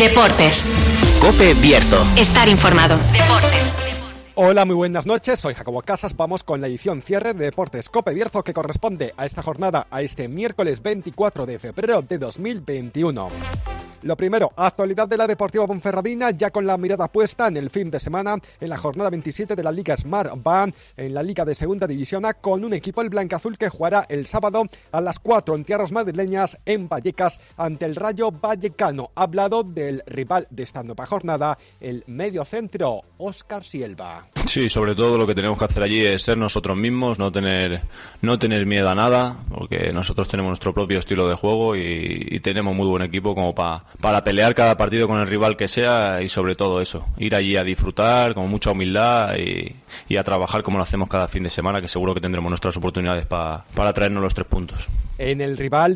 Deportes. COPE Bierzo. Estar informado. Deportes. Hola, muy buenas noches, soy Jacobo Casas, vamos con la edición cierre de Deportes COPE Bierzo que corresponde a esta jornada, a este miércoles 24 de febrero de 2021. Lo primero, actualidad de la Deportiva Ponferradina, ya con la mirada puesta en el fin de semana, en la jornada 27 de la Liga Smart Band, en la Liga de Segunda División A, con un equipo el blancaazul que jugará el sábado a las 4 en tierras madrileñas, en Vallecas, ante el Rayo Vallecano. Ha hablado del rival de esta nueva jornada, el mediocentro, Óscar Silva. Sí, sobre todo lo que tenemos que hacer allí es ser nosotros mismos, no tener miedo a nada, porque nosotros tenemos nuestro propio estilo de juego y tenemos muy buen equipo como para pelear cada partido con el rival que sea, y sobre todo eso, ir allí a disfrutar con mucha humildad y a trabajar como lo hacemos cada fin de semana, que seguro que tendremos nuestras oportunidades para traernos los 3 puntos. En el rival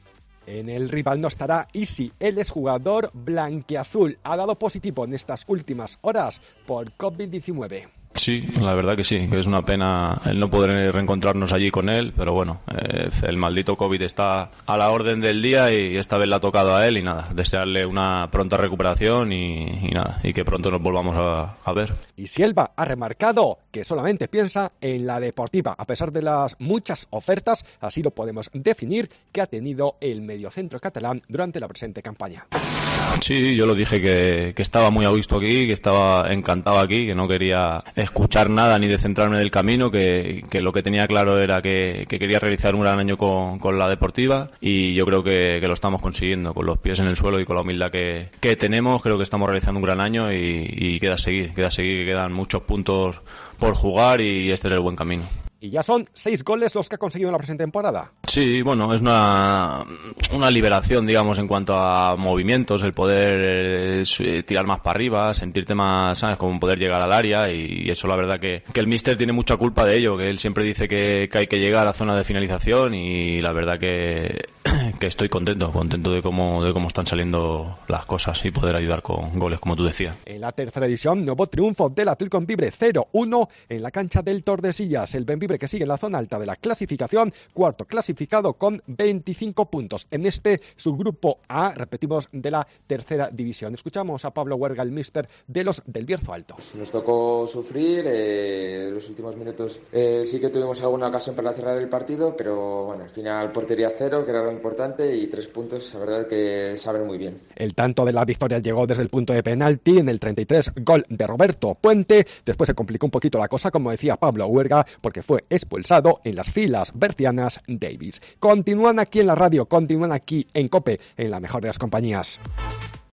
no estará Isi, él es jugador blanquiazul, ha dado positivo en estas últimas horas por COVID-19. Sí, la verdad que sí, que es una pena el no poder reencontrarnos allí con él, pero bueno, el maldito COVID está a la orden del día y esta vez le ha tocado a él y nada, desearle una pronta recuperación y nada, y que pronto nos volvamos a ver. Y Silva ha remarcado que solamente piensa en la deportiva, a pesar de las muchas ofertas, así lo podemos definir, que ha tenido el mediocentro catalán durante la presente campaña. Sí, yo lo dije que estaba muy a gusto aquí, que estaba encantado aquí, que no quería escuchar nada ni de centrarme en el camino, que lo que tenía claro era que quería realizar un gran año con la deportiva, y yo creo que lo estamos consiguiendo con los pies en el suelo y con la humildad que tenemos. Creo que estamos realizando un gran año y queda seguir, que quedan muchos puntos por jugar y este es el buen camino. Y ya son 6 goles los que ha conseguido en la presente temporada. Sí, bueno, es una liberación, digamos, en cuanto a movimientos, el poder tirar más para arriba, sentirte más, ¿sabes?, como poder llegar al área, y eso la verdad que el míster tiene mucha culpa de ello, que él siempre dice que hay que llegar a la zona de finalización, y la verdad que estoy contento de cómo están saliendo las cosas y poder ayudar con goles, como tú decías. En la tercera división, nuevo triunfo del Atlético Bembibre 0-1 en la cancha del Tordesillas. El Bembibre que sigue en la zona alta de la clasificación, cuarto clasificado con 25 puntos. En este subgrupo A, repetimos, de la tercera división. Escuchamos a Pablo Huerga, el míster de los del Bierzo Alto. Nos tocó sufrir, los últimos minutos sí que tuvimos alguna ocasión para cerrar el partido, pero bueno, al final portería cero, que era lo importante, y 3 puntos, la verdad que saben muy bien. El tanto de la victoria llegó desde el punto de penalti en el 33, gol de Roberto Puente. Después se complicó un poquito la cosa, como decía Pablo Huerga, porque fue expulsado en las filas bercianas Davis. Continúan aquí en la radio, continúan aquí en COPE, en la mejor de las compañías.